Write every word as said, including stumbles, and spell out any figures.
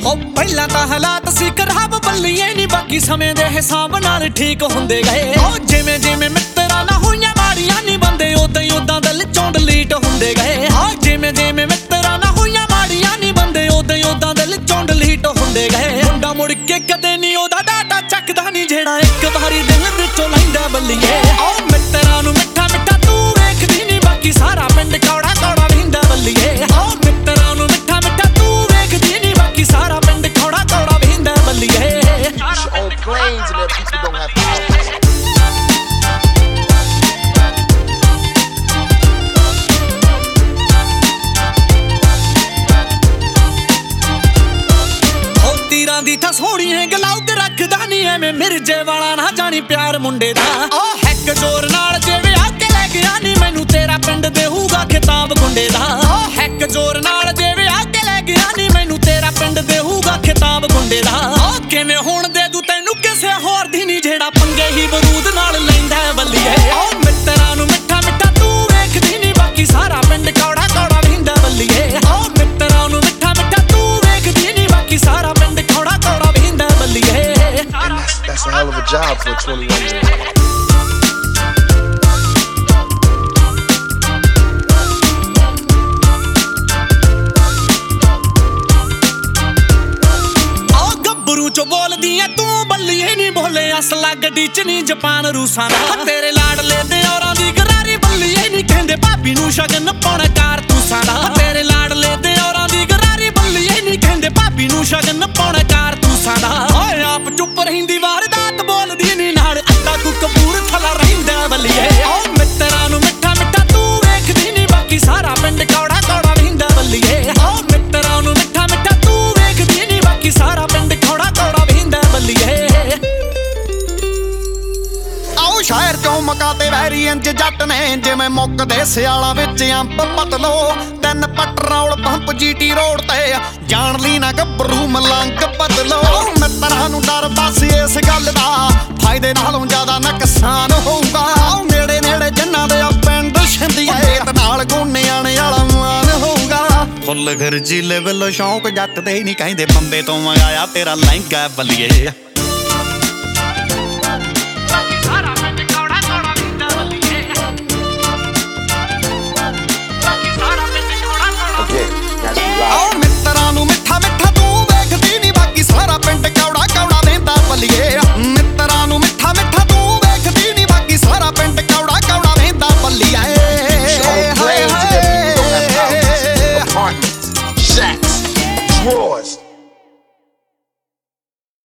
हो पहला तां हालात सी खराब बल्लिए नी बाकी समय दे हिसाब नाल ठीक हुंदे गए ओ जिवें जिवें मित्तरां नाल होईयां माड़ियां नी बंदे उदां ही उदां दिल चों डिलीट हुंदे गए ओ जिवें जिवें मित्तरां नाल होईयां माड़ियां नी बंदे उदां ही उदां दिल चों डिलीट हुंदे गए मुंडा मुड़ के कदे नी ओदा डाटा चकदा नी जेड़ा इक वारी दिल विचों लैंदा बल्लिए ओ मित्तरां नूं मिठा मिठा तू वेखदी नी बाकी सारा पिंड कौड़ा कौड़ा वहिंदा बल्लिए ओ मित्तरां नूं मिठा मिठा तू वेखदी नी बाकी सारा पिंड कौड़ा कौड़ा वहिंदा बल्लिए on planes and that people don't have houses. तीरां दी था सोहणी है गलाउद रखदा नी एवें मिर्जे वाला ना जानी प्यार मुंडे दा ओ हैक जोर नाल जे विआह के लै गया नी मैनू तेरा पिंड देहूगा खिताब गुंडे दा ओ हैक जोर नाल जे विआह के लै गया नी मैनू तेरा पिंड देहूगा खिताब गुंडे दा ओ किवें हुण दे दूं तैनू किसे होर दी नी जेड़ा पंगे ही बरूद नाल लैंदा बल्लिए ओ मित्तरां नूं मिठा मिठा तू वेखदी नी बाकी सारा पिंड कौड़ा कौड़ा वहिंदा बल्लिए ओ मित्तरां नूं मिठा मिठा तू वेखदी नी बाकी सारा That's, that's a hell of a job for a twenty-one year old. चो बोलदी है तू बल्लिए नी बोले असला गड्डी च नी जापान रूसां दा तेरे लाडले दे औरां दी गरारी बल्लिए नी कहंदे भाभी नूं शगन पाउणा कारतूसां दा तेरे लाडले दे औरां दी गरारी बल्लिए नी कहंदे भाभी नूं शगन पाउणा कारतूसां दा ओए आप चुप रहिंदी वारदात बोलदी नी नाल अद्धा तू कपूर थला रहिंदा बल्लिए ओ मित्तरां नूं मिठा मिठा तू वेखदी नी बाकी सारा पिंड कौड़ा कौड़ा वहिंदा बल्लिए ओ मित्तरां नूं मिठा मिठा तू वेखदी नी बाकी सारा पिंड कौड़ा कौड़ा वहिंदा बल्लिए आओ शहर चों मकाते वैरी इंज जट ने जिवें मुक्कदे सियालां विच अंब पतलो तिन पटरौल पंप जीटी रोड ते जान ली ना गभरू मलंग बदलो मित्तरां नूं डर बस इस गल दा फायदे नालों ज्यादा नुकसान होऊगा नेड़े नेड़े जिन्हां दे पिंड छिंदिए ते नाल गोनियाणे वाला मान होऊगा फुੱਲ खर्चीले बिल शौक जट दे नहीं कहंदे बंबे तो मंगाया तेरा लहंगा बल्लिए मित्तरां नूं मिठा मिठा तू वेखदी नी बाकी सारा पिंड कौड़ा कौड़ा वहिंदा बल्लिए मित्तरां नूं मिठा मिठा तू वेखदी नी बाकी सारा पिंड कौड़ा कौड़ा वहिंदा बल्लिए Apartments, shacks, drawers.